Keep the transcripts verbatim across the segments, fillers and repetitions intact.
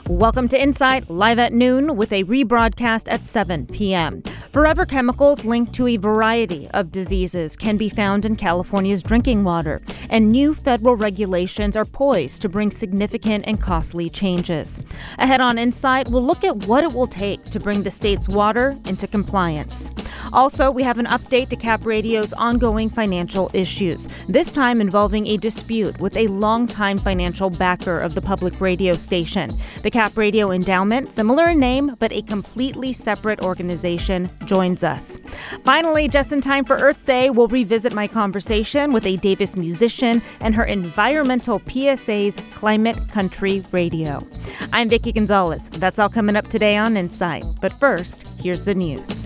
Welcome to Insight, live at noon with a rebroadcast at seven p.m. Forever chemicals linked to a variety of diseases can be found in California's drinking water, and new federal regulations are poised to bring significant and costly changes. Ahead on Insight, we'll look at what it will take to bring the state's water into compliance. Also, we have an update to Cap Radio's ongoing financial issues, this time involving a dispute with a longtime financial backer of the public radio station. The Cap Radio Endowment, similar in name, but a completely separate organization, joins us. Finally, just in time for Earth Day, we'll revisit my conversation with a Davis musician and her environmental P S A's Climate Country Radio. I'm Vicki Gonzalez. That's all coming up today on Insight. But first, here's the news.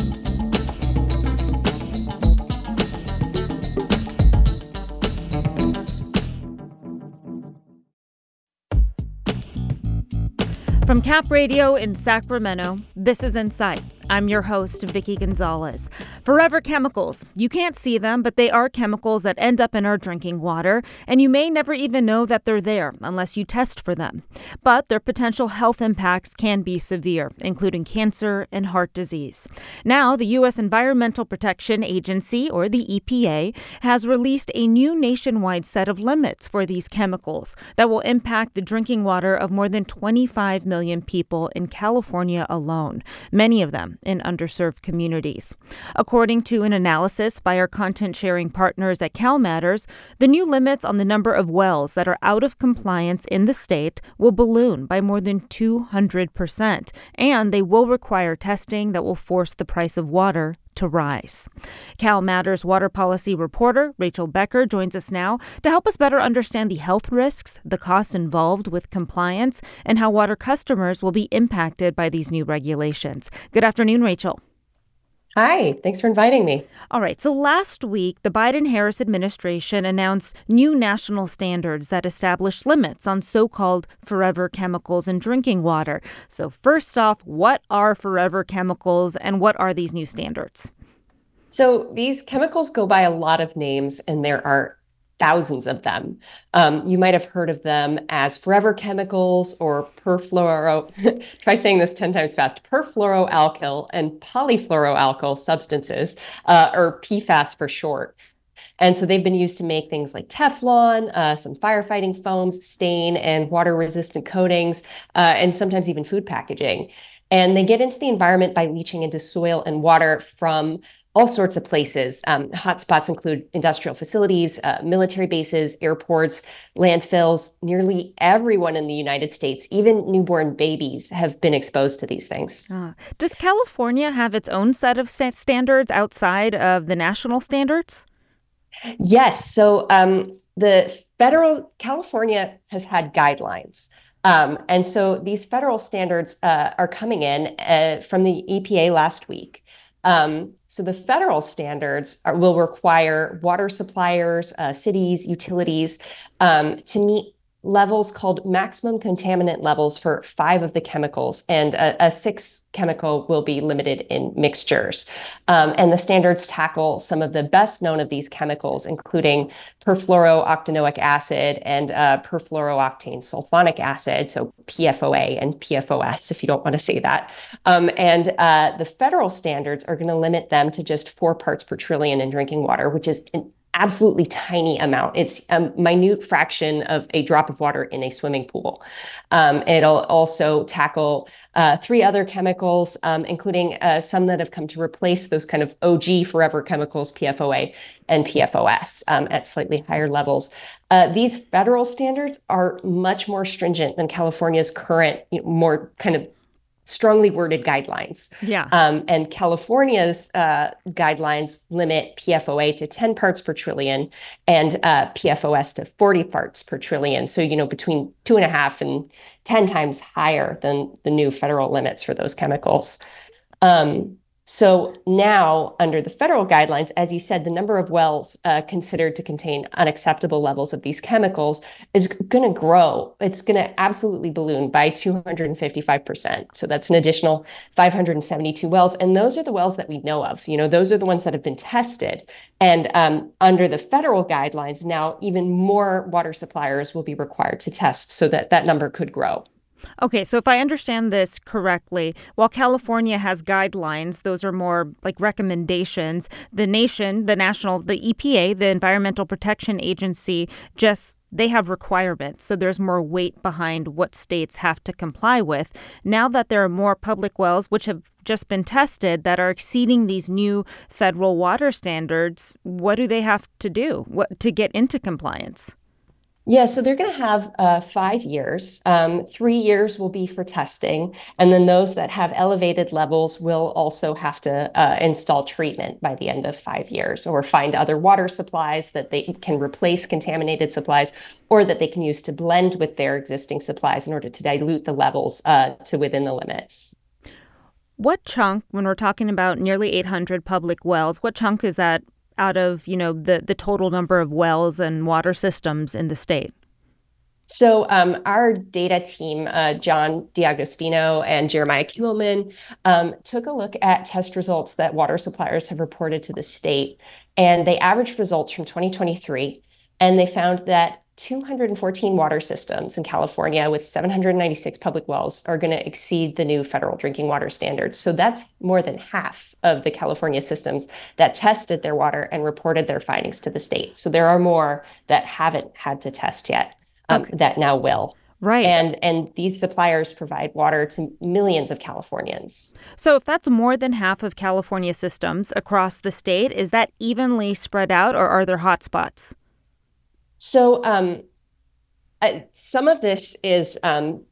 From Cap Radio in Sacramento, this is Insight. I'm your host, Vicki Gonzalez. Forever chemicals. You can't see them, but they are chemicals that end up in our drinking water, and you may never even know that they're there unless you test for them. But their potential health impacts can be severe, including cancer and heart disease. Now, the U S Environmental Protection Agency, or the E P A, has released a new nationwide set of limits for these chemicals that will impact the drinking water of more than twenty-five million people in California alone, many of them in underserved communities. According to an analysis by our content-sharing partners at CalMatters, the new limits on the number of wells that are out of compliance in the state will balloon by more than two hundred percent, and they will require testing that will force the price of water to rise. CalMatters water policy reporter Rachel Becker joins us now to help us better understand the health risks, the costs involved with compliance, and how water customers will be impacted by these new regulations. Good afternoon, Rachel. Hi, thanks for inviting me. All right, so last week, the Biden-Harris administration announced new national standards that establish limits on so-called forever chemicals in drinking water. So first off, what are forever chemicals and what are these new standards? So these chemicals go by a lot of names, and there are thousands of them. Um, you might have heard of them as forever chemicals or perfluoro, try saying this ten times fast, perfluoroalkyl and polyfluoroalkyl substances, uh, or P FAS for short. And so they've been used to make things like Teflon, uh, some firefighting foams, stain and water-resistant coatings, uh, and sometimes even food packaging. And they get into the environment by leaching into soil and water from all sorts of places. Um, hotspots include industrial facilities, uh, military bases, airports, landfills. Nearly everyone in the United States, even newborn babies, have been exposed to these things. Uh, does California have its own set of st- standards outside of the national standards? Yes. So um, the federal, California has had guidelines. Um, and so these federal standards uh, are coming in uh, from the E P A last week. Um, so the federal standards are, will require water suppliers, uh, cities, utilities um, to meet levels called maximum contaminant levels for five of the chemicals, and a, a sixth chemical will be limited in mixtures. Um, and the standards tackle some of the best known of these chemicals, including perfluorooctanoic acid and uh, perfluorooctane sulfonic acid, so P F O A and P F O S, if you don't want to say that. Um, and uh, the federal standards are going to limit them to just four parts per trillion in drinking water, which is an absolutely tiny amount. It's a minute fraction of a drop of water in a swimming pool. Um, it'll also tackle uh, three other chemicals, um, including uh, some that have come to replace those kind of O G forever chemicals, P F O A and P F O S, um, at slightly higher levels. Uh, these federal standards are much more stringent than California's current, you know, more kind of strongly worded guidelines. Yeah. Um, and California's uh, guidelines limit P F O A to ten parts per trillion and uh, P F O S to forty parts per trillion. So, you know, between two and a half and ten times higher than the new federal limits for those chemicals. Um, So now, under the federal guidelines, as you said, the number of wells uh, considered to contain unacceptable levels of these chemicals is going to grow. It's going to absolutely balloon by two hundred fifty-five percent. So that's an additional five hundred seventy-two wells. And those are the wells that we know of. You know, those are the ones that have been tested. And um, under the federal guidelines, now even more water suppliers will be required to test so that that number could grow. Okay, so if I understand this correctly, while California has guidelines, those are more like recommendations, the nation, the national, the E P A, the Environmental Protection Agency, just they have requirements. So there's more weight behind what states have to comply with. Now that there are more public wells, which have just been tested, that are exceeding these new federal water standards, what do they have to do what, to get into compliance? Yeah, so they're going to have uh, five years. Um, three years will be for testing, and then those that have elevated levels will also have to uh, install treatment by the end of five years, or find other water supplies that they can replace contaminated supplies, or that they can use to blend with their existing supplies in order to dilute the levels uh, to within the limits. What chunk, when we're talking about nearly eight hundred public wells, what chunk is that out of, you know, the, the total number of wells and water systems in the state? So um, our data team, uh, John D'Agostino and Jeremiah Kimmelman, um, took a look at test results that water suppliers have reported to the state, and they averaged results from twenty twenty-three, and they found that two hundred fourteen water systems in California with seven hundred ninety-six public wells are going to exceed the new federal drinking water standards. So that's more than half of the California systems that tested their water and reported their findings to the state. So there are more that haven't had to test yet. Um, Okay. that now will. Right. And and these suppliers provide water to millions of Californians. So if that's more than half of California systems across the state, is that evenly spread out or are there hotspots? So um, uh, some of this is um,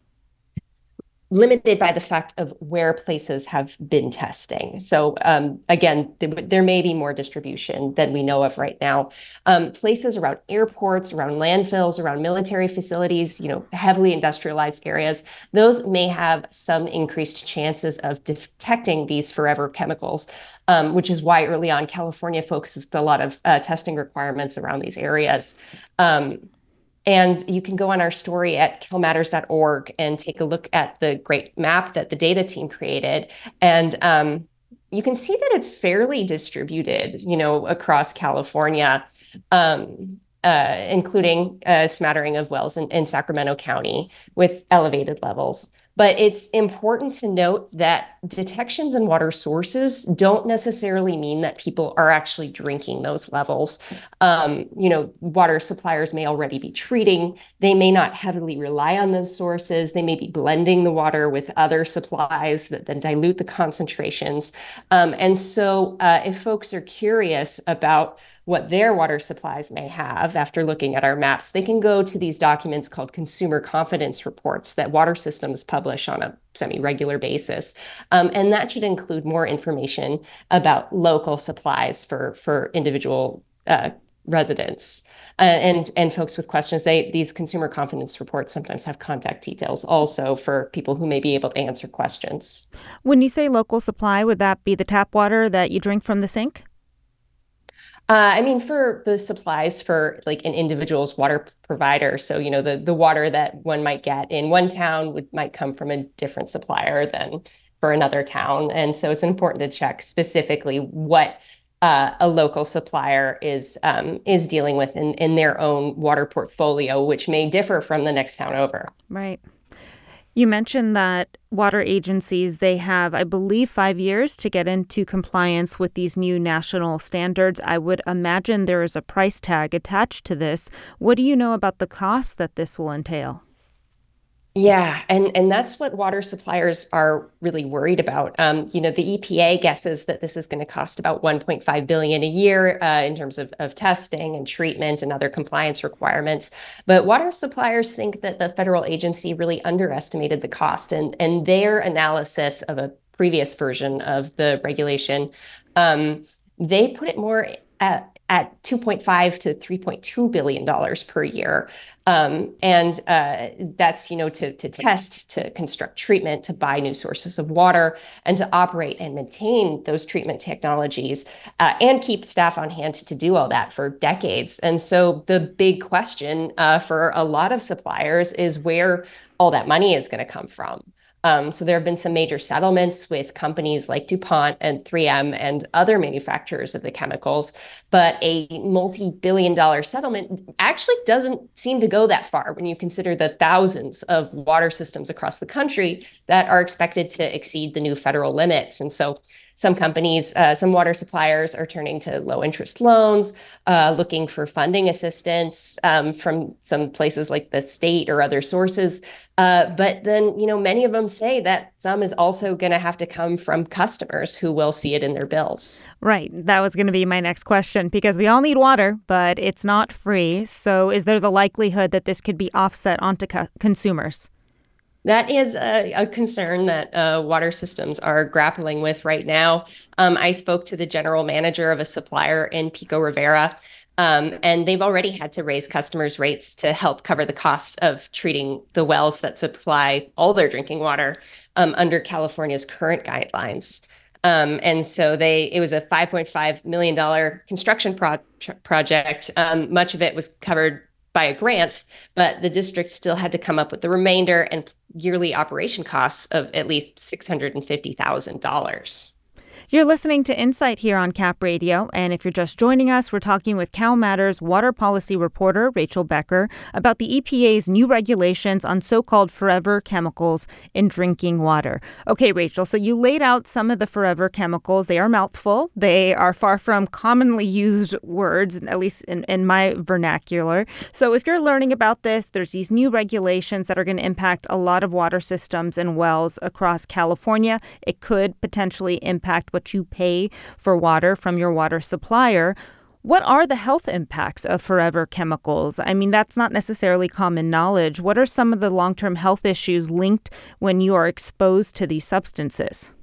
limited by the fact of where places have been testing. So um, again, th- there may be more distribution than we know of right now. Um, places around airports, around landfills, around military facilities, you know, heavily industrialized areas, those may have some increased chances of detecting these forever chemicals, um, which is why early on California focused a lot of uh, testing requirements around these areas. Um, and you can go on our story at cal matters dot org and take a look at the great map that the data team created. And um, you can see that it's fairly distributed, you know, across California, um, uh, including a smattering of wells in, in Sacramento County with elevated levels. But it's important to note that detections in water sources don't necessarily mean that people are actually drinking those levels. Um, you know, water suppliers may already be treating. They may not heavily rely on those sources. They may be blending the water with other supplies that then dilute the concentrations. Um, and so uh, if folks are curious about what their water supplies may have after looking at our maps, they can go to these documents called consumer confidence reports that water systems publish on a semi-regular basis. Um, and that should include more information about local supplies for, for individual uh, residents. Uh, and and folks with questions, they these consumer confidence reports sometimes have contact details also for people who may be able to answer questions. When you say local supply, would that be the tap water that you drink from the sink? Uh, I mean, for the supplies for like an individual's water provider, so you know the the water that one might get in one town would might come from a different supplier than for another town, and so it's important to check specifically what uh, a local supplier is um, is dealing with in in their own water portfolio, which may differ from the next town over. Right. You mentioned that water agencies, they have, I believe, five years to get into compliance with these new national standards. I would imagine there is a price tag attached to this. What do you know about the cost that this will entail? Yeah, and and that's what water suppliers are really worried about. Um, you know, the E P A guesses that this is going to cost about one point five billion dollars a year uh, in terms of, of testing and treatment and other compliance requirements. But water suppliers think that the federal agency really underestimated the cost, and and their analysis of a previous version of the regulation, um, they put it more at at two point five to three point two billion dollars per year. Um, and uh, that's, you know, to, to test, to construct treatment, to buy new sources of water, and to operate and maintain those treatment technologies, uh, and keep staff on hand to do all that for decades. And so the big question uh, for a lot of suppliers is where all that money is going to come from. Um, so there have been some major settlements with companies like DuPont and three M and other manufacturers of the chemicals, but a multi-billion dollar settlement actually doesn't seem to go that far when you consider the thousands of water systems across the country that are expected to exceed the new federal limits. And so some companies, uh, some water suppliers are turning to low interest loans, uh, looking for funding assistance um, from some places like the state or other sources. Uh, but then, you know, many of them say that some is also going to have to come from customers who will see it in their bills. Right. That was going to be my next question, because we all need water, but it's not free. So is there the likelihood that this could be offset onto co- consumers? That is a, a concern that uh, water systems are grappling with right now. Um, I spoke to the general manager of a supplier in Pico Rivera, um, and they've already had to raise customers' rates to help cover the costs of treating the wells that supply all their drinking water um, under California's current guidelines. Um, and so they, it was a five point five million dollars construction pro- project. Um, much of it was covered by a grant, but the district still had to come up with the remainder and yearly operation costs of at least six hundred fifty thousand dollars. You're listening to Insight here on Cap Radio, and if you're just joining us, we're talking with CalMatters water policy reporter Rachel Becker about the E P A's new regulations on so-called forever chemicals in drinking water. Okay, Rachel, so you laid out some of the forever chemicals. They are a mouthful. They are far from commonly used words, at least in, in my vernacular. So if you're learning about this, there's these new regulations that are going to impact a lot of water systems and wells across California. It could potentially impact what you pay for water from your water supplier. What are the health impacts of forever chemicals? I mean, that's not necessarily common knowledge. What are some of the long-term health issues linked when you are exposed to these substances?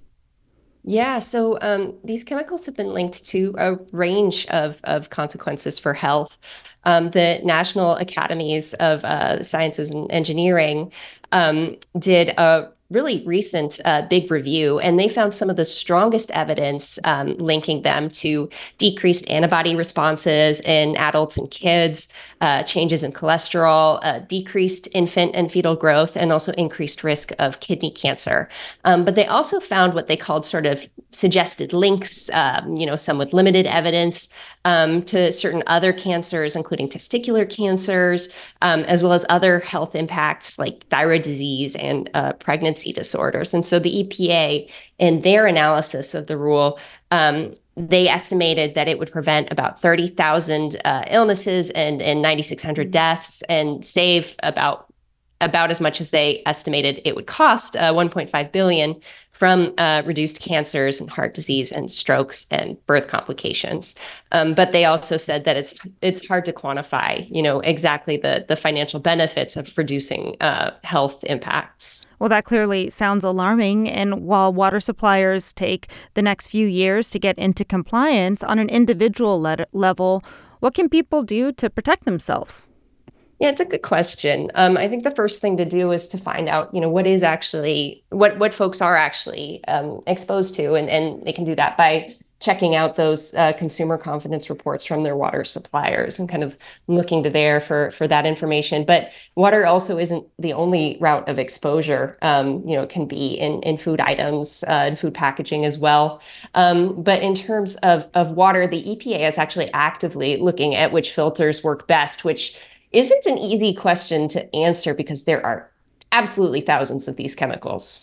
Yeah, so um, these chemicals have been linked to a range of, of consequences for health. Um, the National Academies of uh, Sciences and Engineering um, did a really recent uh, big review, and they found some of the strongest evidence um, linking them to decreased antibody responses in adults and kids, uh, changes in cholesterol, uh, decreased infant and fetal growth, and also increased risk of kidney cancer. Um, but they also found what they called sort of suggested links, um, you know, some with limited evidence um, to certain other cancers, including testicular cancers, um, as well as other health impacts like thyroid disease and uh, pregnancy disorders. And so the E P A, in their analysis of the rule, um, they estimated that it would prevent about thirty thousand uh, illnesses and, and nine thousand six hundred deaths and save about about as much as they estimated it would cost, uh, one point five billion dollars from uh, reduced cancers and heart disease and strokes and birth complications. Um, but they also said that it's it's hard to quantify, you know, exactly the the financial benefits of reducing uh, health impacts. Well, that clearly sounds alarming. And while water suppliers take the next few years to get into compliance on an individual le- level, what can people do to protect themselves? Yeah, it's a good question. Um, I think the first thing to do is to find out, you know, what is actually what what folks are actually um, exposed to, and and they can do that by checking out those uh, consumer confidence reports from their water suppliers and kind of looking to there for for that information. But water also isn't the only route of exposure. Um, you know, it can be in in food items uh, and food packaging as well. Um, but in terms of of water, the E P A is actually actively looking at which filters work best, which isn't an easy question to answer because there are absolutely thousands of these chemicals.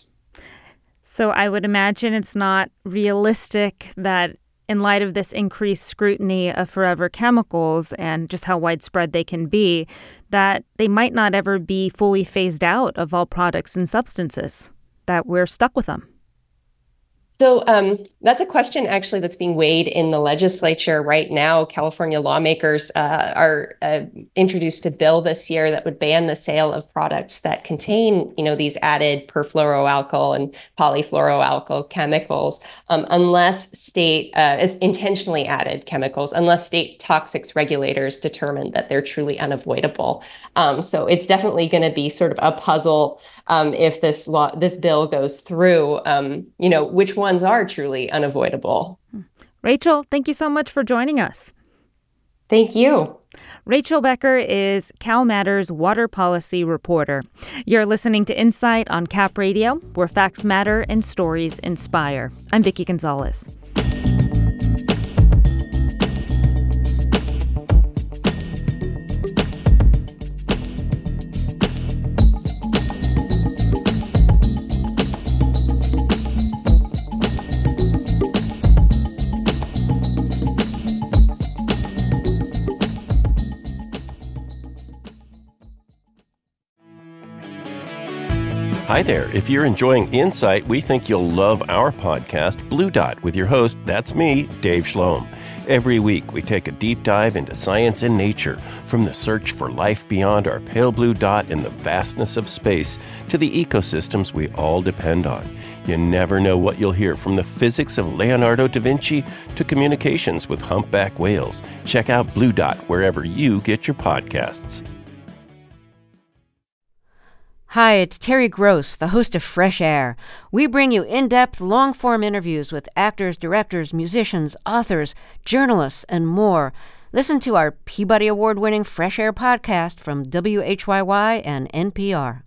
So I would imagine it's not realistic that in light of this increased scrutiny of forever chemicals and just how widespread they can be, that they might not ever be fully phased out of all products and substances, that we're stuck with them. So um, that's a question actually that's being weighed in the legislature right now. California lawmakers uh, are uh, introduced a bill this year that would ban the sale of products that contain, you know, these added perfluoroalkyl and polyfluoroalkyl chemicals, um, unless state uh, is intentionally added chemicals, unless state toxics regulators determine that they're truly unavoidable. Um, so it's definitely going to be sort of a puzzle um, if this law, this bill goes through. Um, you know, which one ones are truly unavoidable. Rachel, thank you so much for joining us. Thank you. Rachel Becker is CalMatters water policy reporter. You're listening to Insight on Cap Radio, where facts matter and stories inspire. I'm Vicki Gonzalez. Hi there. If you're enjoying Insight, we think you'll love our podcast, Blue Dot, with your host, that's me, Dave Schloem. Every week, we take a deep dive into science and nature, from the search for life beyond our pale blue dot in the vastness of space to the ecosystems we all depend on. You never know what you'll hear, from the physics of Leonardo da Vinci to communications with humpback whales. Check out Blue Dot wherever you get your podcasts. Hi, it's Terry Gross, the host of Fresh Air. We bring you in-depth, long-form interviews with actors, directors, musicians, authors, journalists, and more. Listen to our Peabody Award-winning Fresh Air podcast from W H Y Y and N P R.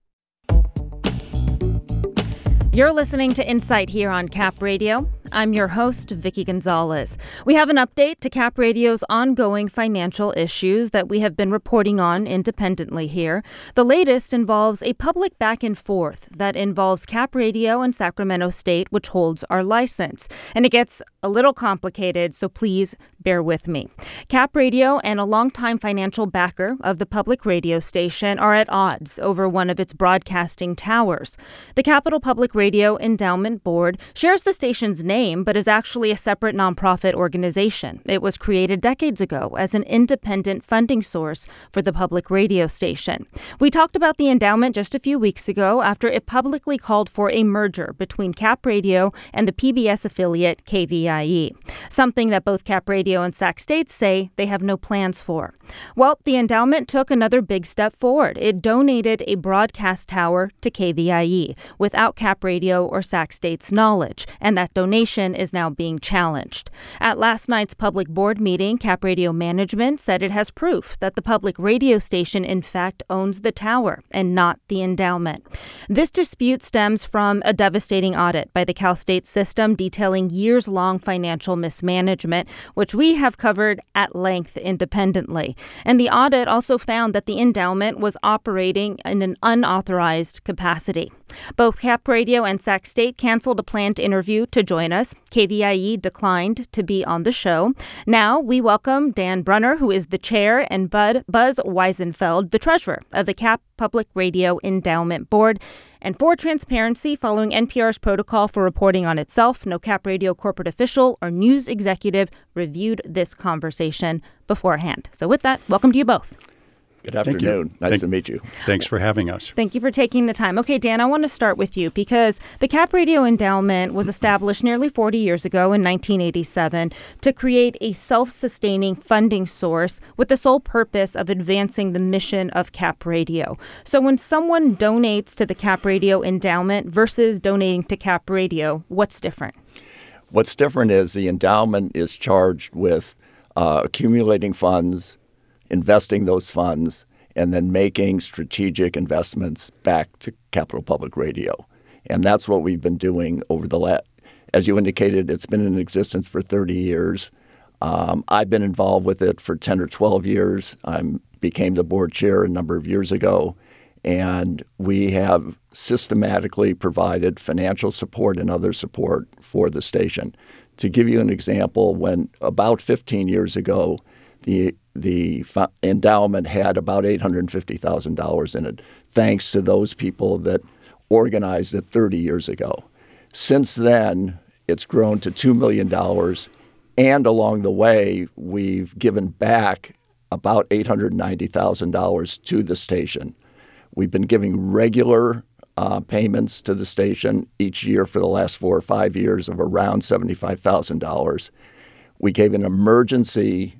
You're listening to Insight here on Cap Radio. I'm your host, Vicki Gonzalez. We have an update to Cap Radio's ongoing financial issues that we have been reporting on independently here. The latest involves a public back and forth that involves Cap Radio and Sacramento State, which holds our license. And it gets a little complicated, so please bear with me. Cap Radio and a longtime financial backer of the public radio station are at odds over one of its broadcasting towers. The Capital Public Radio Endowment Board shares the station's name, but is actually a separate nonprofit organization. It was created decades ago as an independent funding source for the public radio station. We talked about the endowment just a few weeks ago after it publicly called for a merger between Cap Radio and the P B S affiliate K V I E, something that both Cap Radio and Sac State say they have no plans for. Well, the endowment took another big step forward. It donated a broadcast tower to K V I E without Cap Radio or Sac State's knowledge, and that donation is now being challenged. At last night's public board meeting, Cap Radio management said it has proof that the public radio station in fact owns the tower and not the endowment. This dispute stems from a devastating audit by the Cal State system detailing years-long financial mismanagement, which we have covered at length independently. And the audit also found that the endowment was operating in an unauthorized capacity. Both Cap Radio and Sac State canceled a planned interview to join us. K V I E declined to be on the show. Now we welcome Dan Brunner, who is the chair, and Bud Buzz Weisenfeld, the treasurer of the Cap Public Radio Endowment Board. And for transparency, following N P R's protocol for reporting on itself, no Cap Radio corporate official or news executive reviewed this conversation beforehand. So with that, welcome to you both. Good afternoon. Nice Thank, to meet you. Thanks for having us. Thank you for taking the time. Okay, Dan, I want to start with you because the Cap Radio Endowment was established nearly forty years ago in nineteen eighty-seven to create a self-sustaining funding source with the sole purpose of advancing the mission of Cap Radio. So when someone donates to the Cap Radio Endowment versus donating to Cap Radio, what's different? What's different is the endowment is charged with uh, accumulating funds, investing those funds, and then making strategic investments back to Capital Public Radio. And that's what we've been doing over the last, as you indicated, it's been in existence for thirty years. Um, I've been involved with it for ten or twelve years. I became the board chair a number of years ago. And we have systematically provided financial support and other support for the station. To give you an example, when about fifteen years ago, the the endowment had about eight hundred fifty thousand dollars in it, thanks to those people that organized it thirty years ago. Since then, it's grown to two million dollars, and along the way, we've given back about eight hundred ninety thousand dollars to the station. We've been giving regular uh, payments to the station each year for the last four or five years of around seventy-five thousand dollars. We gave an emergency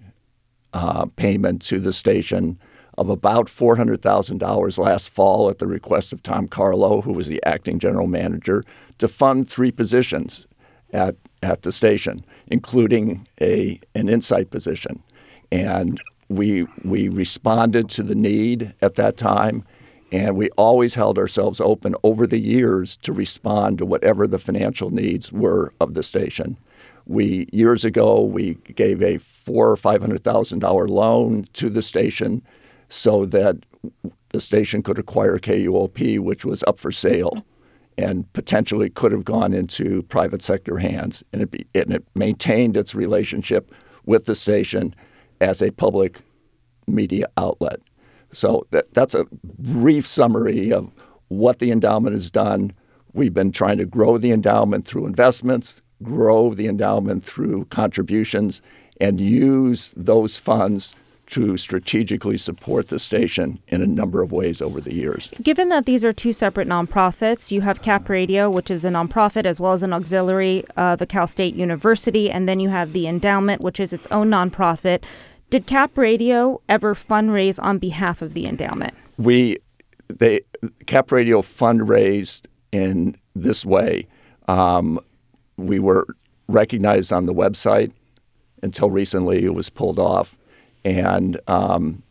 Uh, payment to the station of about four hundred thousand dollars last fall at the request of Tom Carlo, who was the acting general manager, to fund three positions at, at the station, including a an insight position. And we we responded to the need at that time, and we always held ourselves open over the years to respond to whatever the financial needs were of the station. We years ago we gave a four or five hundred thousand dollar loan to the station so that the station could acquire K U O P, which was up for sale, and potentially could have gone into private sector hands, and it, be, and it maintained its relationship with the station as a public media outlet. So that, that's a brief summary of what the endowment has done. We've been trying to grow the endowment through investments, grow the endowment through contributions, and use those funds to strategically support the station in a number of ways over the years. Given that these are two separate nonprofits, you have Cap Radio, which is a nonprofit as well as an auxiliary of a Cal State University, and then you have the endowment, which is its own nonprofit. Did Cap Radio ever fundraise on behalf of the endowment? We, they, Cap Radio fundraised in this way. Um, we were recognized on the website. Until recently, it was pulled off. And um,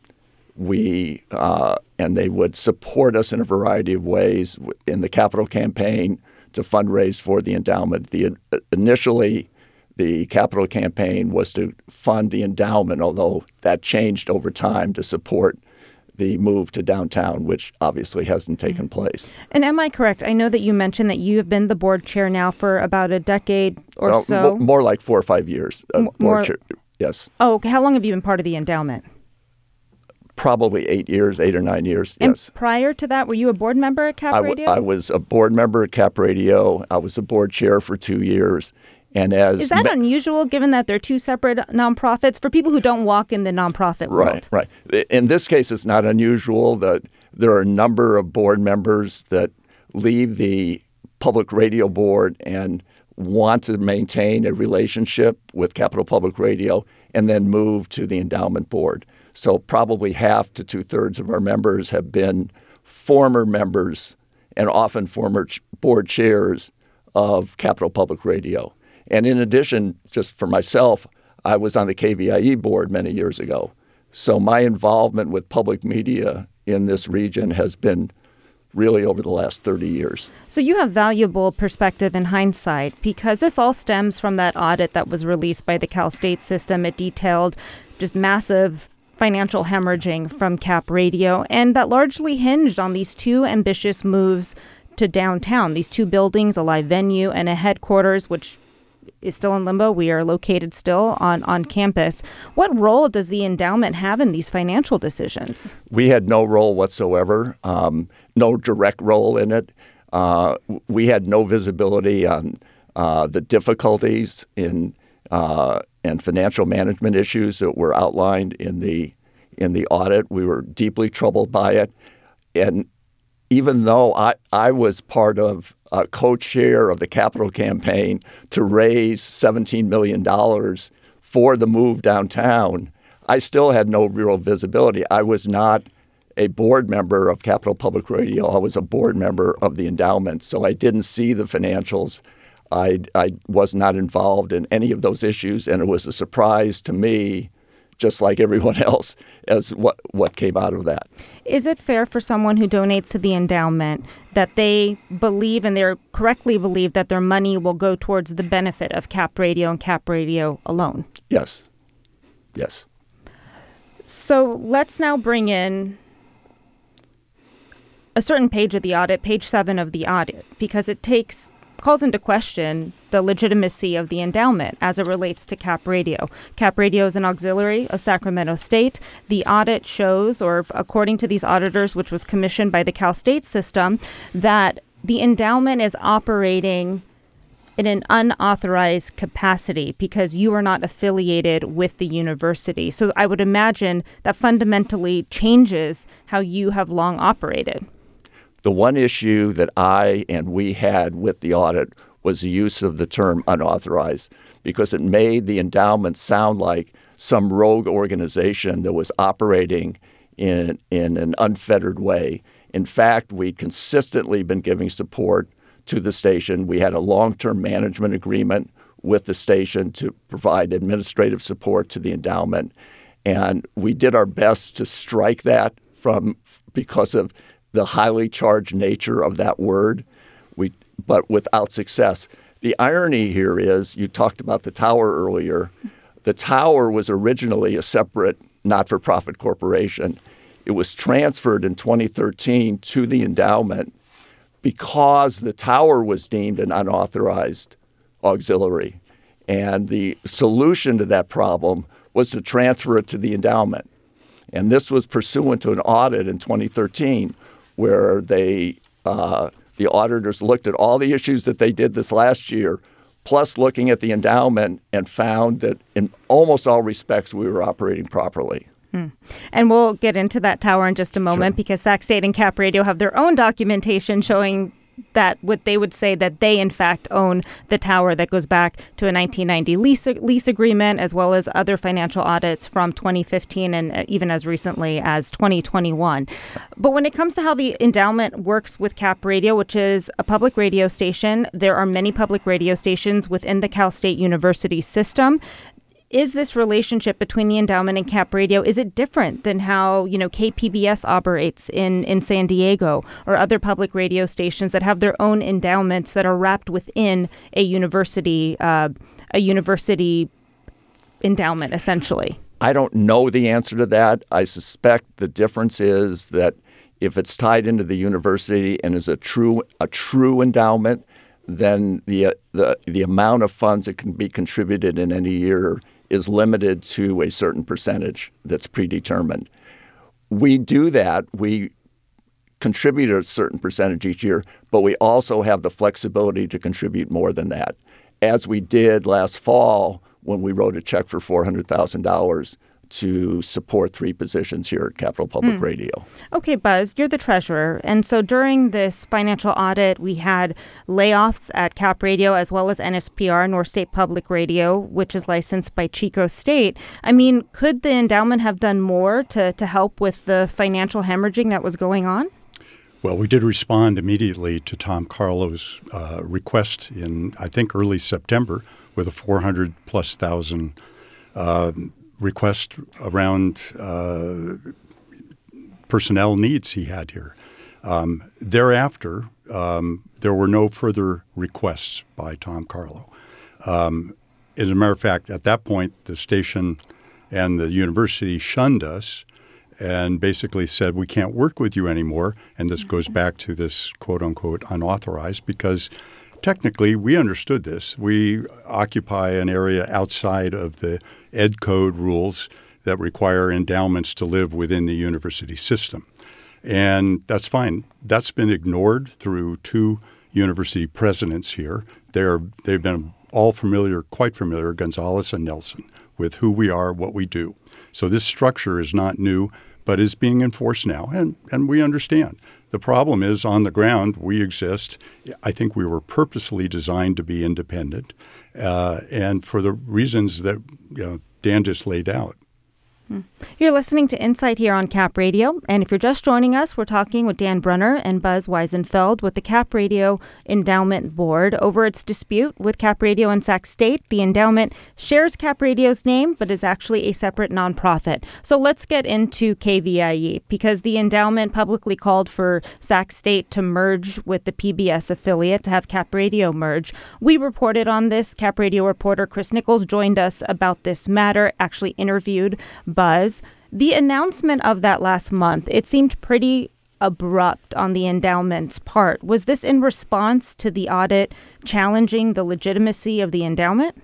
we uh, and they would support us in a variety of ways in the capital campaign to fundraise for the endowment. The uh, initially, the capital campaign was to fund the endowment, although that changed over time to support the move to downtown, which obviously hasn't taken place. And am I correct? I know that you mentioned that you have been the board chair now for about a decade or well, so. M- more like four or five years. Uh, M- board more. chair. Yes. Oh, okay. How long have you been part of the endowment? Probably eight years, eight or nine years, and yes. Prior to that, were you a board member at Cap I, Radio? I was a board member at Cap Radio. I was a board chair for two years. And as Is that ma- unusual, given that they're two separate nonprofits, for people who don't walk in the nonprofit world? Right, right. In this case, it's not unusual that there are a number of board members that leave the public radio board and want to maintain a relationship with Capital Public Radio and then move to the endowment board. So probably half to two-thirds of our members have been former members and often former ch- board chairs of Capital Public Radio. And in addition, just for myself, I was on the K V I E board many years ago. So my involvement with public media in this region has been really over the last thirty years. So you have valuable perspective in hindsight, because this all stems from that audit that was released by the Cal State system. It detailed just massive financial hemorrhaging from Cap Radio, and that largely hinged on these two ambitious moves to downtown, these two buildings, a live venue and a headquarters, which is still in limbo. We are located still on, on campus. What role does the endowment have in these financial decisions? We had no role whatsoever, um, no direct role in it. Uh, we had no visibility on uh, the difficulties in uh, and financial management issues that were outlined in the in the audit. We were deeply troubled by it. And even though I, I was part of Uh, co-chair of the capital campaign to raise seventeen million dollars for the move downtown, I still had no real visibility. I was not a board member of Capital Public Radio. I was a board member of the endowment, so I didn't see the financials. I, I was not involved in any of those issues, and it was a surprise to me, just like everyone else, as what, what came out of that. Is it fair for someone who donates to the endowment that they believe, and they're correctly believe, that their money will go towards the benefit of Cap Radio and Cap Radio alone? Yes. Yes. So let's now bring in a certain page of the audit, page seven of the audit, because it takes calls into question the legitimacy of the endowment as it relates to Cap Radio. Cap Radio is an auxiliary of Sacramento State. The audit shows, or according to these auditors, which was commissioned by the Cal State system, that the endowment is operating in an unauthorized capacity because you are not affiliated with the university. So I would imagine that fundamentally changes how you have long operated. The one issue that I and we had with the audit was the use of the term unauthorized, because it made the endowment sound like some rogue organization that was operating in, in an unfettered way. In fact, we'd consistently been giving support to the station. We had a long-term management agreement with the station to provide administrative support to the endowment. And we did our best to strike that from because of the highly charged nature of that word, we but without success. The irony here is, you talked about the tower earlier. The tower was originally a separate not-for-profit corporation. It was transferred in twenty thirteen to the endowment because the tower was deemed an unauthorized auxiliary. And the solution to that problem was to transfer it to the endowment. And this was pursuant to an audit in twenty thirteen where they, uh, the auditors looked at all the issues that they did this last year, plus looking at the endowment, and found that in almost all respects we were operating properly. Hmm. And we'll get into that tower in just a moment, sure, because Sac State and Cap Radio have their own documentation showing that what they would say that they in fact own the tower that goes back to a nineteen ninety lease lease agreement, as well as other financial audits from twenty fifteen and even as recently as twenty twenty-one. But when it comes to how the endowment works with Cap Radio, which is a public radio station, there are many public radio stations within the Cal State University system. Is this relationship between the endowment and Cap Radio, is it different than how, you know, K P B S operates in, in San Diego, or other public radio stations that have their own endowments that are wrapped within a university, uh, a university endowment, essentially? I don't know the answer to that. I suspect the difference is that if it's tied into the university and is a true a true endowment, then the uh, the the amount of funds that can be contributed in any year is limited to a certain percentage that's predetermined. We do that. We contribute a certain percentage each year, but we also have the flexibility to contribute more than that, as we did last fall when we wrote a check for four hundred thousand dollars to support three positions here at Capital Public hmm. Radio. Okay, Buzz, you're the treasurer. And so during this financial audit, we had layoffs at Cap Radio as well as N S P R, North State Public Radio, which is licensed by Chico State. I mean, could the endowment have done more to, to help with the financial hemorrhaging that was going on? Well, we did respond immediately to Tom Carlo's uh, request in, I think, early September with a four hundred plus thousand uh, request around uh, personnel needs he had here. Um, thereafter, um, there were no further requests by Tom Carlo. Um, as a matter of fact, at that point, the station and the university shunned us and basically said, we can't work with you anymore. And this goes back to this quote-unquote unauthorized, because technically, we understood this. We occupy an area outside of the ed code rules that require endowments to live within the university system. And that's fine. That's been ignored through two university presidents here. They're, they've been all familiar, quite familiar, Gonzalez and Nelson, with who we are, what we do. So this structure is not new, but is being enforced now, and, and we understand. The problem is, on the ground, we exist. I think we were purposely designed to be independent, uh, and for the reasons that you know, Dan just laid out. You're listening to Insight here on Cap Radio, and if you're just joining us, we're talking with Dan Brunner and Buzz Weisenfeld with the Cap Radio Endowment Board over its dispute with Cap Radio and Sac State. The endowment shares Cap Radio's name, but is actually a separate nonprofit. So let's get into K V I E, because the endowment publicly called for Sac State to merge with the P B S affiliate, to have Cap Radio merge. We reported on this. Cap Radio reporter Chris Nichols joined us about this matter, actually interviewed Buzz. The announcement of that last month, it seemed pretty abrupt on the endowment's part. Was this in response to the audit challenging the legitimacy of the endowment?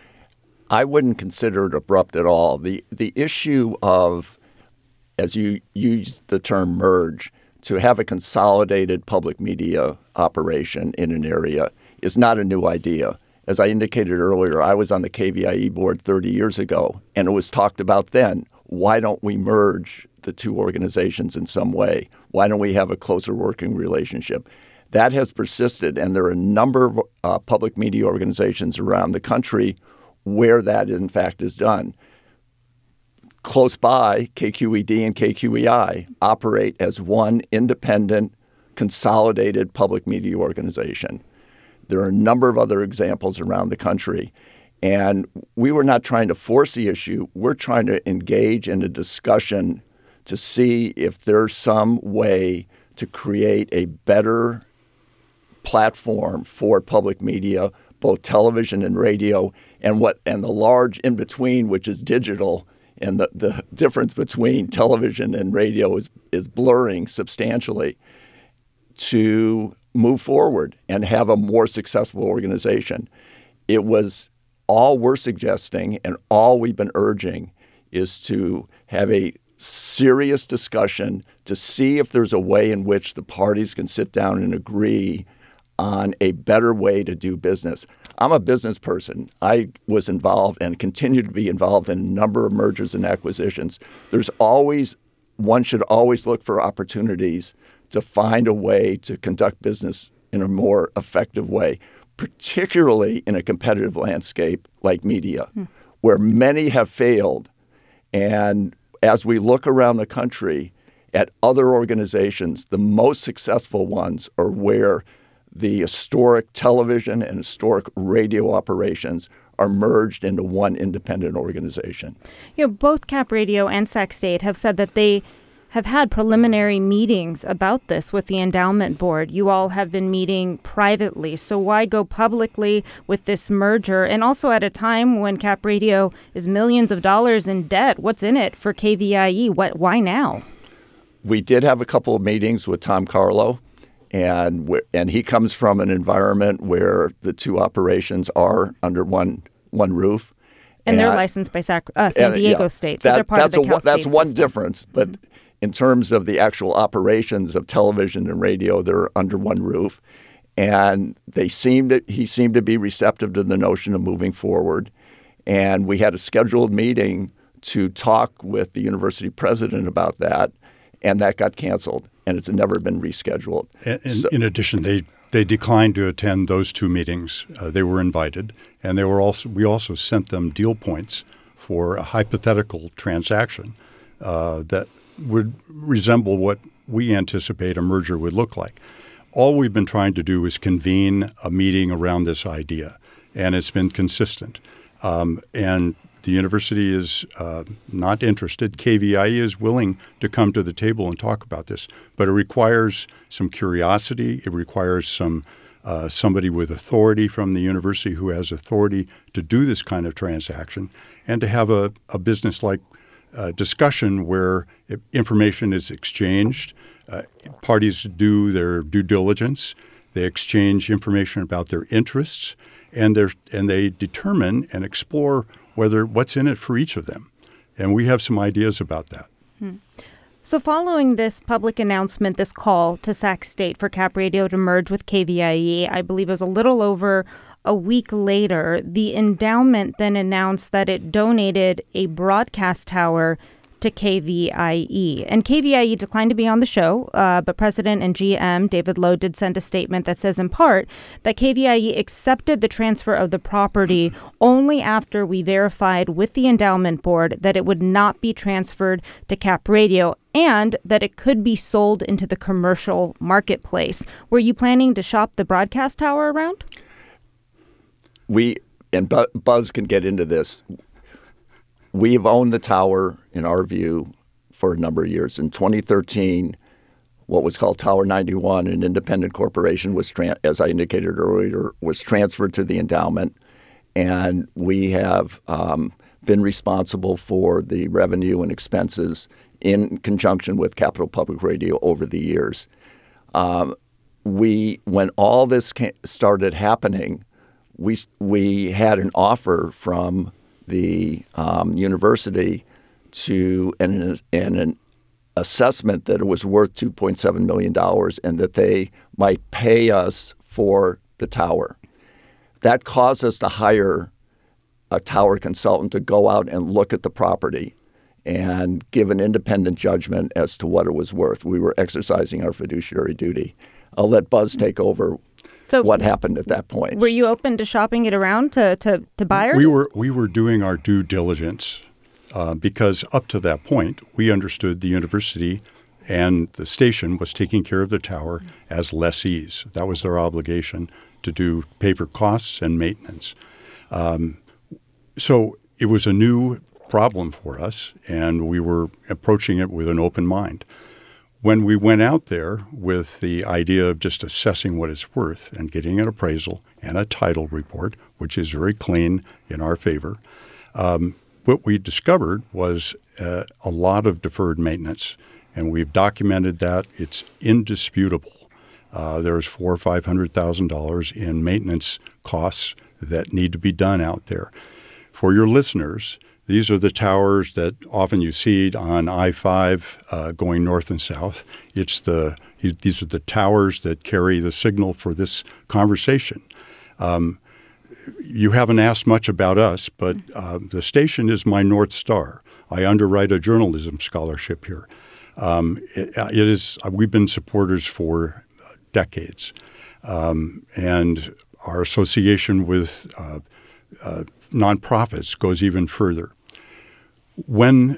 I wouldn't consider it abrupt at all. The the issue of, as you use the term merge, to have a consolidated public media operation in an area is not a new idea. As I indicated earlier, I was on the K V I E board thirty years ago, and it was talked about then. Why don't we merge the two organizations in some way? Why don't we have a closer working relationship? That has persisted, and there are a number of uh, public media organizations around the country where that, in fact, is done. Close by, K Q E D and K Q E I operate as one independent, consolidated public media organization. There are a number of other examples around the country. And we were not trying to force the issue. We're trying to engage in a discussion to see if there's some way to create a better platform for public media, both television and radio, and what and the large in between, which is digital. And the, the difference between television and radio is, is blurring substantially, to move forward and have a more successful organization. It was all we're suggesting and all we've been urging is to have a serious discussion to see if there's a way in which the parties can sit down and agree on a better way to do business. I'm a business person. I was involved and continue to be involved in a number of mergers and acquisitions. There's always, one should always look for opportunities to find a way to conduct business in a more effective way, particularly in a competitive landscape like media, hmm. where many have failed. And as we look around the country at other organizations, the most successful ones are where the historic television and historic radio operations are merged into one independent organization. You know, both Cap Radio and Sac State have said that they have had preliminary meetings about this with the endowment board. You all have been meeting privately, so why go publicly with this merger? And also at a time when Cap Radio is millions of dollars in debt, what's in it for K V I E? What? Why now? We did have a couple of meetings with Tom Carlo, and and he comes from an environment where the two operations are under one one roof. And, and they're licensed by Sac- uh, San and, Diego yeah, State, so that, they're part that's of the Cal a, That's State one system. difference, but mm-hmm. in terms of the actual operations of television and radio, they're under one roof. And they seemed to, he seemed to be receptive to the notion of moving forward. And we had a scheduled meeting to talk with the university president about that, and that got canceled, and it's never been rescheduled. And, and so, in addition, they they declined to attend those two meetings. Uh, they were invited, and they were also we also sent them deal points for a hypothetical transaction uh, that would resemble what we anticipate a merger would look like. All we've been trying to do is convene a meeting around this idea, and it's been consistent. Um, and the university is uh, not interested. K V I E is willing to come to the table and talk about this, but it requires some curiosity. It requires some uh, somebody with authority from the university who has authority to do this kind of transaction, and to have a, a business-like uh, discussion where information is exchanged. Uh, parties do their due diligence. They exchange information about their interests, and they and they determine and explore whether what's in it for each of them. And we have some ideas about that. Hmm. So following this public announcement, this call to Sac State for Cap Radio to merge with K V I E, I believe it was a little over a week later, the endowment then announced that it donated a broadcast tower to K V I E. And K V I E declined to be on the show, uh, but President and G M David Lowe did send a statement that says in part that K V I E accepted the transfer of the property only after we verified with the endowment board that it would not be transferred to Cap Radio and that it could be sold into the commercial marketplace. Were you planning to shop the broadcast tower around? We, and Buzz can get into this, we've owned the tower, in our view, for a number of years. In twenty thirteen, what was called Tower ninety-one, an independent corporation, was, tra- as I indicated earlier, was transferred to the endowment. And we have um, been responsible for the revenue and expenses in conjunction with Capital Public Radio over the years. Um, we, when all this ca- started happening, we we had an offer from the um, university to an, an, an assessment that it was worth two point seven million dollars and that they might pay us for the tower. That caused us to hire a tower consultant to go out and look at the property and give an independent judgment as to what it was worth. We were exercising our fiduciary duty. I'll let Buzz take over. So what happened at that point? Were you open to shopping it around to, to, to buyers? We were we were doing our due diligence uh, because up to that point, we understood the university and the station was taking care of the tower as lessees. That was their obligation to do pay for costs and maintenance. Um, so it was a new problem for us, and we were approaching it with an open mind. When we went out there with the idea of just assessing what it's worth and getting an appraisal and a title report, which is very clean in our favor, um, what we discovered was uh, a lot of deferred maintenance, and we've documented that. It's indisputable. Uh, there's four or five hundred thousand dollars in maintenance costs that need to be done out there. For your listeners, these are the towers that often you see on I five uh, going north and south. It's the these are the towers that carry the signal for this conversation. Um, you haven't asked much about us, but uh, the station is my North Star. I underwrite a journalism scholarship here. Um, it, it is we've been supporters for decades, um, and our association with uh, uh, nonprofits goes even further. When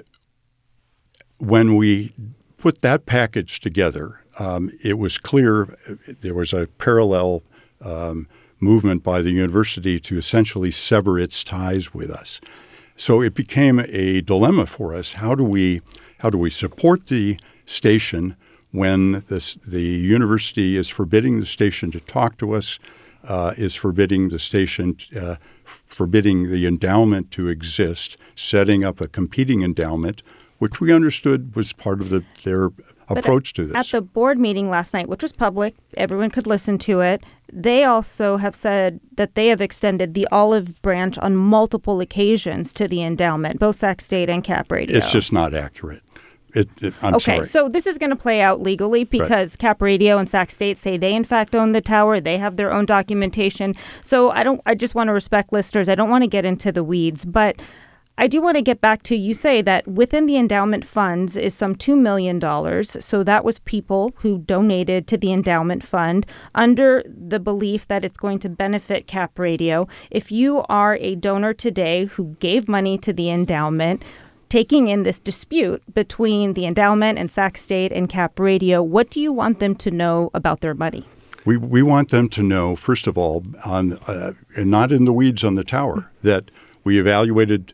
when we put that package together, um, it was clear there was a parallel um, movement by the university to essentially sever its ties with us. So it became a dilemma for us. How do we how do we support the station when this, the university is forbidding the station to talk to us, uh, is forbidding the station, uh, forbidding the endowment to exist, setting up a competing endowment, which we understood was part of the, their approach but to this. At the board meeting last night, which was public, everyone could listen to it, they also have said that they have extended the olive branch on multiple occasions to the endowment, both Sac State and Cap Radio. It's just not accurate. It, it, I'm okay, sorry. So this is going to play out legally because right. Cap Radio and Sac State say they in fact own the tower. They have their own documentation. So I don't. I just want to respect listeners. I don't want to get into the weeds, but I do want to get back to, you say that within the endowment funds is some two million dollars. So that was people who donated to the endowment fund under the belief that it's going to benefit Cap Radio. If you are a donor today who gave money to the endowment, taking in this dispute between the endowment and Sac State and Cap Radio, what do you want them to know about their money? We we want them to know, first of all, on uh, and not in the weeds on the tower, that we evaluated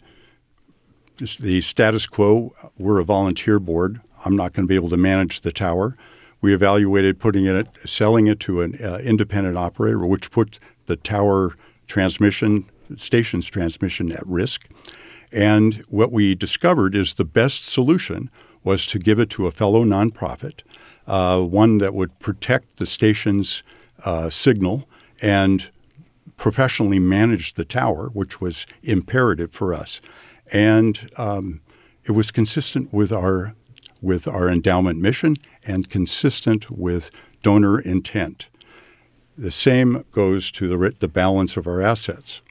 the status quo. We're a volunteer board. I'm not going to be able to manage the tower. We evaluated putting it, selling it to an uh, independent operator, which put the tower transmission, station's transmission at risk. And what we discovered is the best solution was to give it to a fellow nonprofit, uh, one that would protect the station's uh, signal and professionally manage the tower, which was imperative for us. And um, it was consistent with our with our endowment mission and consistent with donor intent. The same goes to the the balance of our assets.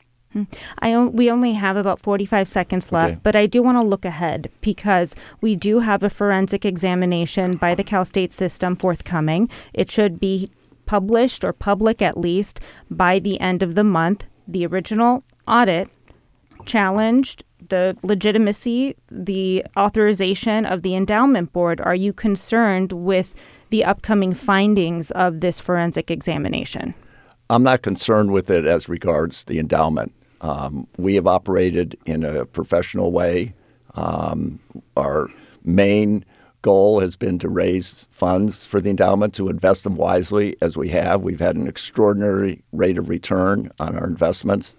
I on, we only have about forty-five seconds left, okay. But I do want to look ahead because we do have a forensic examination by the Cal State system forthcoming. It should be published or public at least by the end of the month. The original audit challenged the legitimacy, the authorization of the endowment board. Are you concerned with the upcoming findings of this forensic examination? I'm not concerned with it as regards the endowment. Um, we have operated in a professional way. Um, our main goal has been to raise funds for the endowment, to invest them wisely as we have. We've had an extraordinary rate of return on our investments,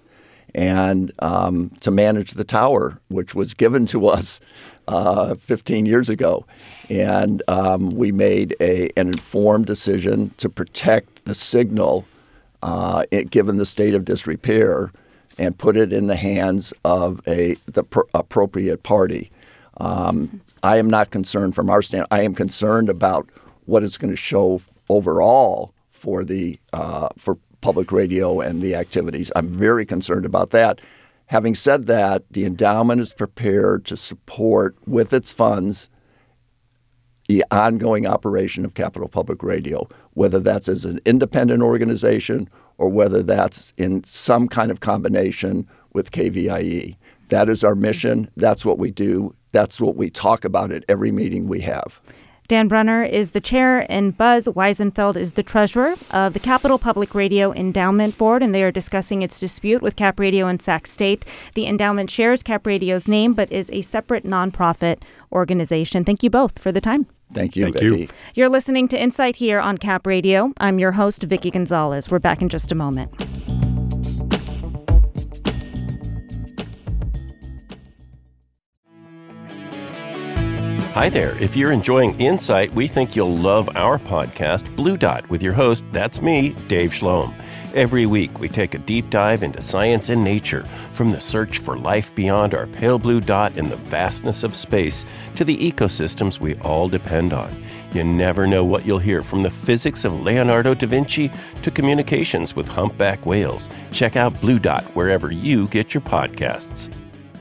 and um, to manage the tower, which was given to us uh, fifteen years ago. And um, we made a, an informed decision to protect the signal uh, it, given the state of disrepair, and put it in the hands of a the pr- appropriate party. Um, I am not concerned from our stand. I am concerned about what it's going to show overall for the uh, for public radio and the activities. I'm very concerned about that. Having said that, the endowment is prepared to support with its funds the ongoing operation of Capital Public Radio, whether that's as an independent organization or whether that's in some kind of combination with K V I E. That is our mission. That's what we do. That's what we talk about at every meeting we have. Dan Brunner is the chair, and Buzz Weisenfeld is the treasurer of the Capital Public Radio Endowment Board, and they are discussing its dispute with Cap Radio and Sac State. The endowment shares Cap Radio's name, but is a separate nonprofit organization. Thank you both for the time. Thank you, Thank Vicki. you. You're listening to Insight here on Cap Radio. I'm your host, Vicki Gonzalez. We're back in just a moment. Hi there. If you're enjoying Insight, we think you'll love our podcast, Blue Dot, with your host, that's me, Dave Shlom. Every week, we take a deep dive into science and nature, from the search for life beyond our pale blue dot in the vastness of space to the ecosystems we all depend on. You never know what you'll hear, from the physics of Leonardo da Vinci to communications with humpback whales. Check out Blue Dot wherever you get your podcasts.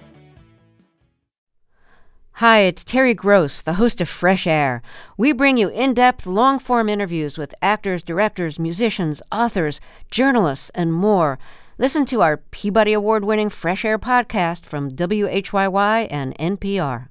Hi, it's Terry Gross, the host of Fresh Air. We bring you in-depth, long-form interviews with actors, directors, musicians, authors, journalists, and more. Listen to our Peabody Award-winning Fresh Air podcast from W H Y Y and N P R.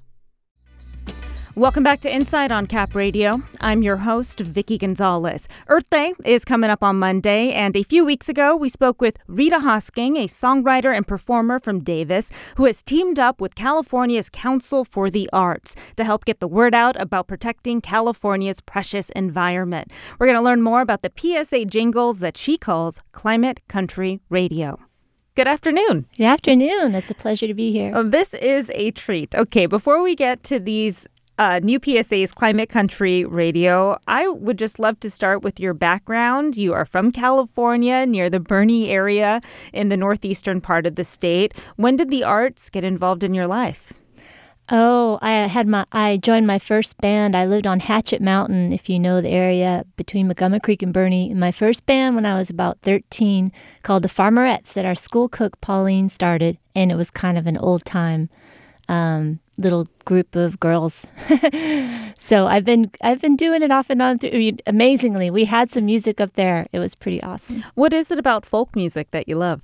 Welcome back to Insight on Cap Radio. I'm your host, Vicki Gonzalez. Earth Day is coming up on Monday, and a few weeks ago, we spoke with Rita Hosking, a songwriter and performer from Davis, who has teamed up with California's Council for the Arts to help get the word out about protecting California's precious environment. We're going to learn more about the P S A jingles that she calls Climate Country Radio. Good afternoon. Good afternoon. It's a pleasure to be here. Oh, this is a treat. Okay, before we get to these Uh, new P S A's Climate Country Radio, I would just love to start with your background. You are from California, near the Bernie area in the northeastern part of the state. When did the arts get involved in your life? Oh, I had my I joined my first band. I lived on Hatchet Mountain, if you know the area between Montgomery Creek and Bernie. My first band when I was about thirteen, called the Farmerettes, that our school cook Pauline started, and it was kind of an old time um, little group of girls. So I've been I've been doing it off and on. Through, amazingly, we had some music up there. It was pretty awesome. What is it about folk music that you love?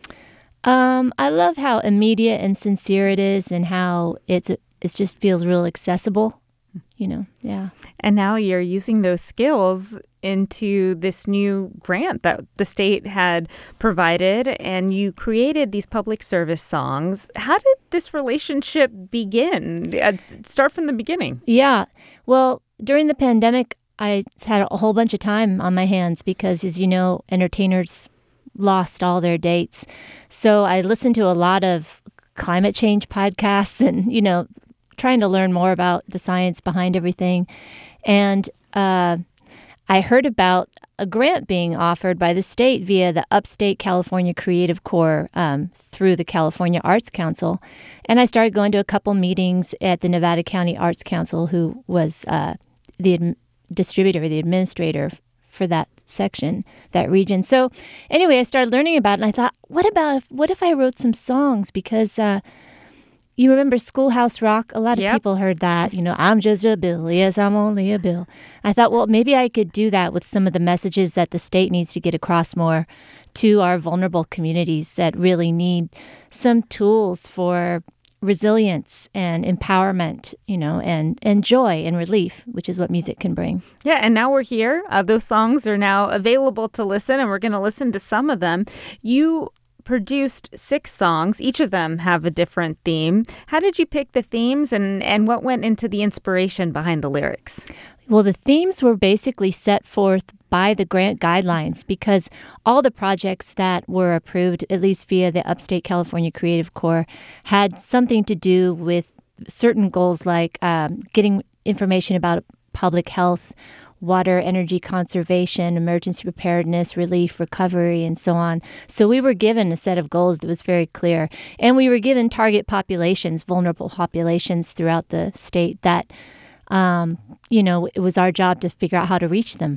Um, I love how immediate and sincere it is, and how it's it just feels real accessible. You know, yeah. And now you're using those skills into this new grant that the state had provided, and you created these public service songs. How did this relationship begin? Start from the beginning. Yeah. Well, during the pandemic, I had a whole bunch of time on my hands because, as you know, entertainers lost all their dates. So I listened to a lot of climate change podcasts and, you know, trying to learn more about the science behind everything. And uh, I heard about a grant being offered by the state via the Upstate California Creative Corps um, through the California Arts Council. And I started going to a couple meetings at the Nevada County Arts Council, who was uh, the ad- distributor, the administrator for that section, that region. So anyway, I started learning about it, and I thought, what about if, what if I wrote some songs? Because uh, you remember Schoolhouse Rock? A lot of Yep. people heard that. You know, I'm just a bill. Yes, I'm only a bill. I thought, well, maybe I could do that with some of the messages that the state needs to get across more to our vulnerable communities that really need some tools for resilience and empowerment, you know, and, and joy and relief, which is what music can bring. Yeah, and now we're here. Uh, those songs are now available to listen, and we're going to listen to some of them. You produced six songs. Each of them have a different theme. How did you pick the themes, and, and what went into the inspiration behind the lyrics? Well, the themes were basically set forth by the grant guidelines, because all the projects that were approved, at least via the Upstate California Creative Corps, had something to do with certain goals like um, getting information about public health, water, energy conservation, emergency preparedness, relief, recovery, and so on. So we were given a set of goals that was very clear. And we were given target populations, vulnerable populations throughout the state that, um, you know, it was our job to figure out how to reach them.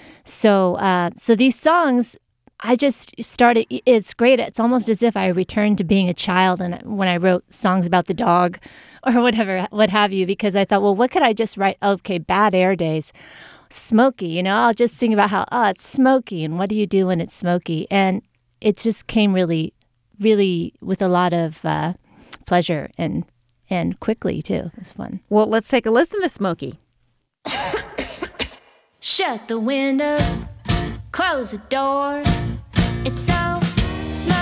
So, uh, so these songs, I just started, it's great. It's almost as if I returned to being a child and when I wrote songs about the dog or whatever, what have you, because I thought, well, what could I just write? Okay, bad air days. Smoky, you know, I'll just sing about how, oh, it's smoky, and what do you do when it's smoky? And it just came really, really with a lot of uh, pleasure and and quickly, too. It was fun. Well, let's take a listen to Smokey. Shut the windows, close the doors. It's so smoky.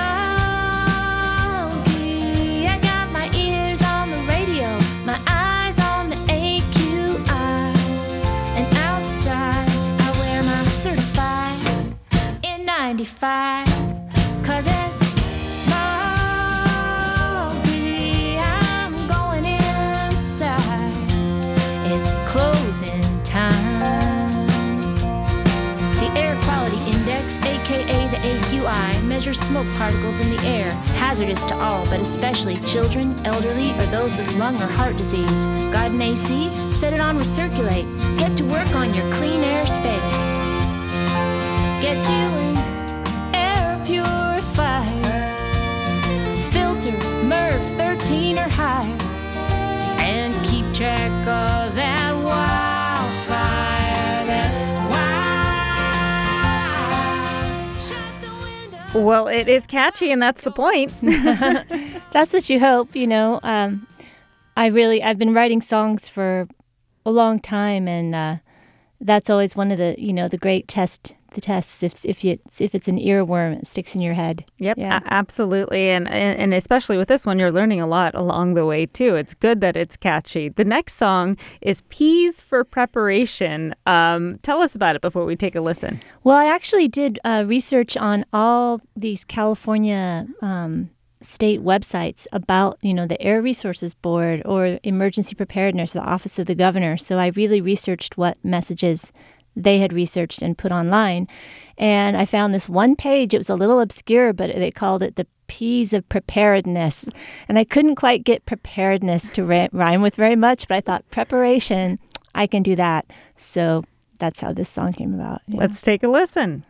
I got my ears on the radio, my eyes on the A Q I. And outside, I wear my certified N ninety-five. Cause it's smoky. I'm going inside. It's closing time. The Air Quality Index, aka the A Q I, measures smoke particles in the air, hazardous to all, but especially children, elderly, or those with lung or heart disease. Got an A C? Set it on recirculate. Get to work on your clean air space. Get you an air purifier. Filter M R V thirteen or higher. And keep track of that wildfire. Well, it is catchy, and that's the point. That's what you hope, you know. Um, I really, I've been writing songs for a long time, and uh, that's always one of the, you know, the great test, the tests. If if you if it's an earworm, it sticks in your head. Yep, yeah. a- absolutely, and, and and especially with this one, you're learning a lot along the way too. It's good that it's catchy. The next song is "Peas for Preparation." Um, tell us about it before we take a listen. Well, I actually did uh, research on all these California um, state websites about, you know, the Air Resources Board or Emergency Preparedness, the Office of the Governor. So I really researched what messages they had researched and put online. And I found this one page. It was a little obscure, but they called it the P's of Preparedness. And I couldn't quite get preparedness to ri- rhyme with very much, but I thought preparation, I can do that. So that's how this song came about. Yeah. Let's take a listen.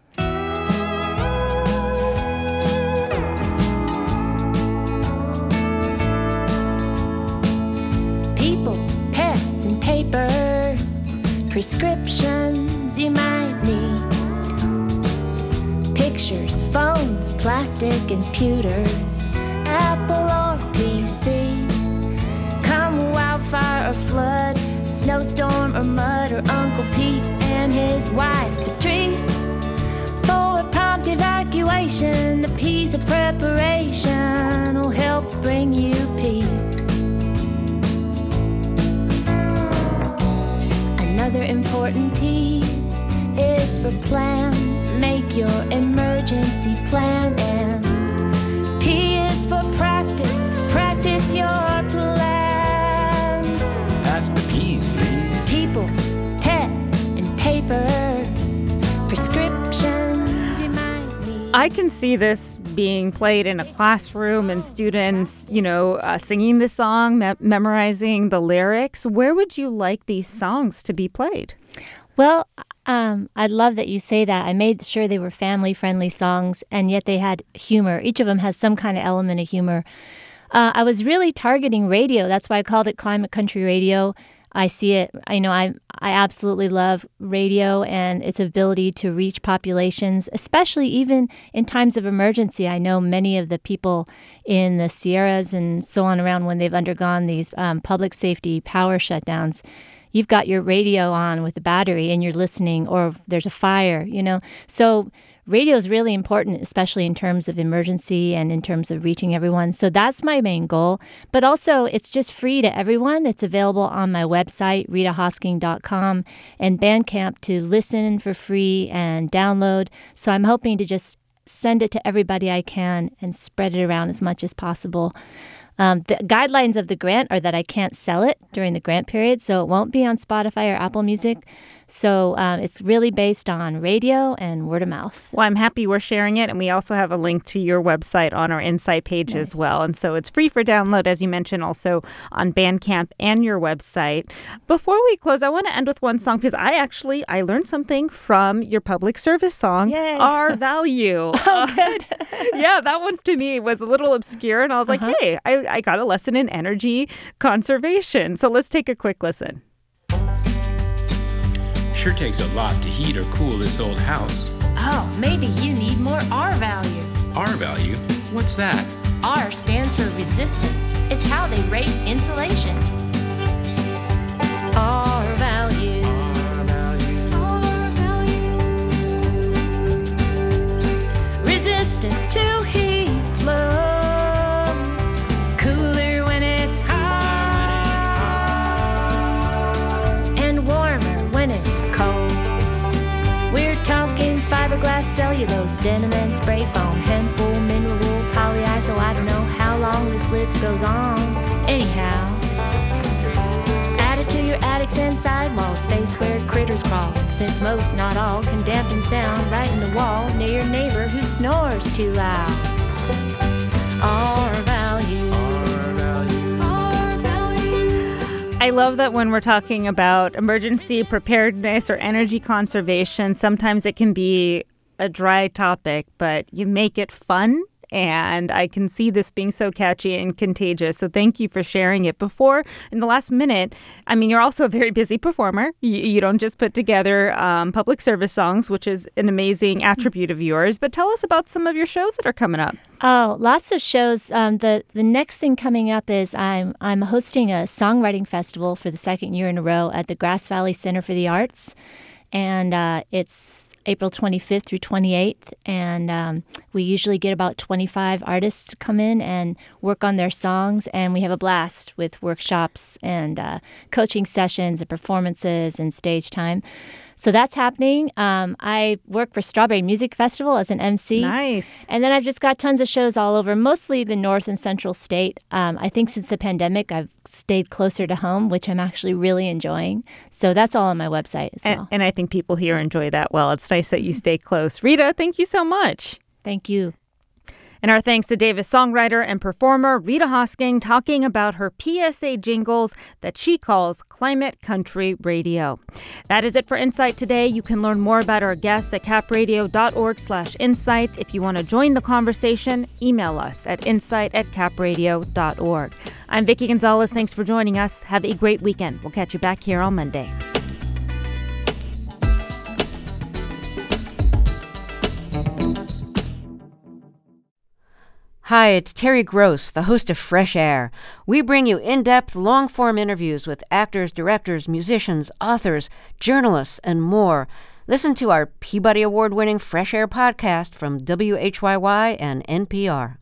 People, pets, and papers, prescriptions you might need, pictures, phones, plastic, and computers, Apple or P C. Come wildfire or flood, snowstorm or mud, or Uncle Pete and his wife Patrice. For a prompt evacuation, the P's of preparation will help bring you peace. Another important P is for plan. Make your emergency plan. And P is for practice. Practice your plan. Ask the P's, please. People, pets, and papers. Prescriptions you might need. I can see this being played in a classroom and students, you know, uh, singing the song, me- memorizing the lyrics. Where would you like these songs to be played? Well, um, I love that you say that. I made sure they were family-friendly songs, and yet they had humor. Each of them has some kind of element of humor. Uh, I was really targeting radio. That's why I called it Climate Country Radio. I see it, I know I I absolutely love radio and its ability to reach populations, especially even in times of emergency. I know many of the people in the Sierras and so on around when they've undergone these um, public safety power shutdowns. You've got your radio on with the battery and you're listening, or there's a fire, you know. So radio is really important, especially in terms of emergency and in terms of reaching everyone. So that's my main goal. But also, it's just free to everyone. It's available on my website, rita hosking dot com, and Bandcamp to listen for free and download. So I'm hoping to just send it to everybody I can and spread it around as much as possible. Um, the guidelines of the grant are that I can't sell it during the grant period, so it won't be on Spotify or Apple Music. So um, it's really based on radio and word of mouth. Well, I'm happy we're sharing it, and we also have a link to your website on our Insight page nice. as well. And so it's free for download, as you mentioned, also on Bandcamp and your website. Before we close, I want to end with one song, because I actually, I learned something from your public service song, Yay. Our Value. Oh, good. Yeah, that one to me was a little obscure, and I was uh-huh. like, hey, I, I got a lesson in energy conservation. So let's take a quick listen. Sure takes a lot to heat or cool this old house. Oh, maybe you need more R value. R value? What's that? R stands for resistance. It's how they rate insulation. R value. resistance to heat flow. Cooler when it's hot, and warmer when it's cold. We're talking fiberglass, cellulose, denim and spray foam, hemp wool, mineral wool, polyiso. I don't know how long this list goes on. Anyhow, add it to your attics and sidewall space where critters crawl, since most, not all, can dampen sound right in the wall near your neighbor who snores too loud. Our value. Our value. Our value. I love that when we're talking about emergency preparedness or energy conservation, sometimes it can be a dry topic, but you make it fun. And I can see this being so catchy and contagious. So thank you for sharing it. Before, in the last minute, I mean, you're also a very busy performer. You, you don't just put together um, public service songs, which is an amazing attribute of yours. But tell us about some of your shows that are coming up. Oh, lots of shows. Um, the the next thing coming up is I'm I'm hosting a songwriting festival for the second year in a row at the Grass Valley Center for the Arts, and uh, it's April twenty-fifth through twenty-eighth, and um, we usually get about twenty-five artists to come in and work on their songs, and we have a blast with workshops and uh, coaching sessions and performances and stage time. So that's happening. Um, I work for Strawberry Music Festival as an M C. Nice. And then I've just got tons of shows all over, mostly the North and Central State. Um, I think since the pandemic, I've stayed closer to home, which I'm actually really enjoying. So that's all on my website as well. And, and I think people here enjoy that well. It's nice that you stay close. Rita, thank you so much. Thank you. And our thanks to Davis songwriter and performer Rita Hosking, talking about her P S A jingles that she calls Climate Country Radio. That is it for Insight today. You can learn more about our guests at capradio.org slash insight. If you want to join the conversation, email us at insight at capradio.org. I'm Vicki Gonzalez. Thanks for joining us. Have a great weekend. We'll catch you back here on Monday. Hi, it's Terry Gross, the host of Fresh Air. We bring you in-depth, long-form interviews with actors, directors, musicians, authors, journalists, and more. Listen to our Peabody Award-winning Fresh Air podcast from W H Y Y and N P R.